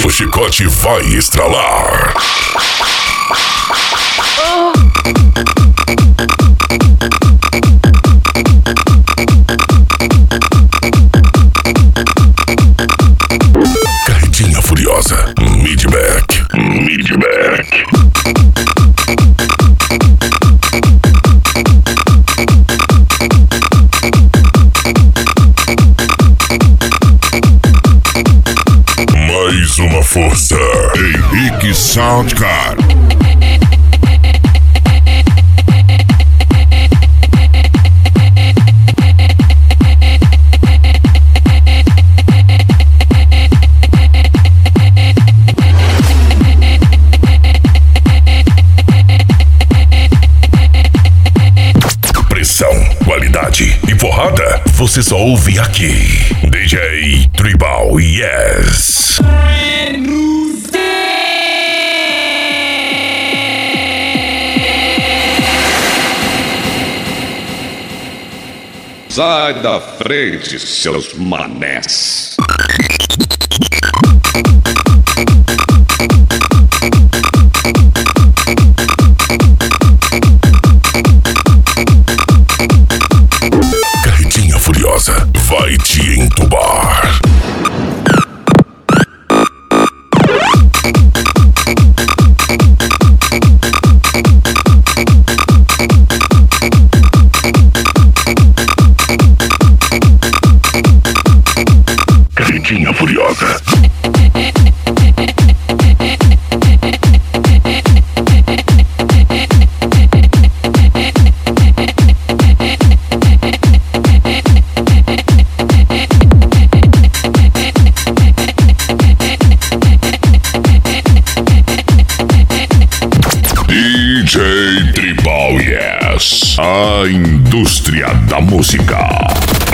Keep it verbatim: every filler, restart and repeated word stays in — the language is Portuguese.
O chicote vai estralar. Carretinha furiosa. Midback. Midback. Mais uma força. Henrique Soundcar. Pressão, qualidade e porrada, você só ouve aqui. D J Tribal, yes. Sai da frente, seus manés. Carretinha furiosa vai te entubar. Carretinha furiosa. D J Tribal, yes. A indústria da música.